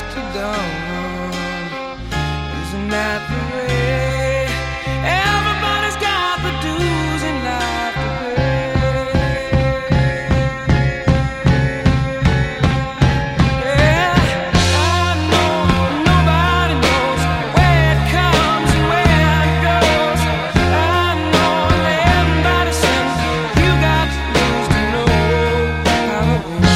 to dawn. Isn't that the way? Everybody's got the dues in life to pay. Yeah, I know nobody knows where it comes and where it goes. I know everybody says you got to lose to know how it goes.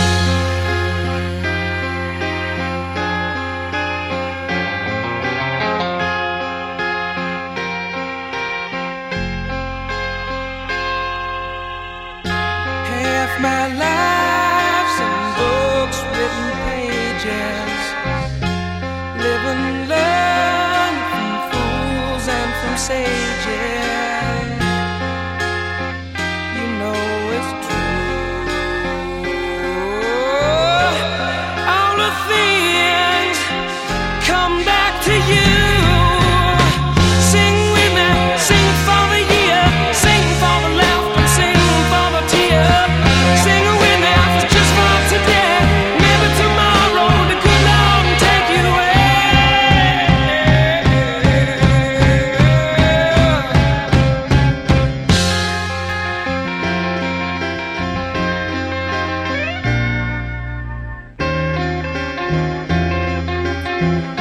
Half my life's in books, written pages. Live and learn from fools and from sages. You know it's true. All the things come back to you. Sing with me, sing for the year, sing for the laughter, sing for the tear. Sing with me, just for today. Maybe tomorrow the good Lord will take you away.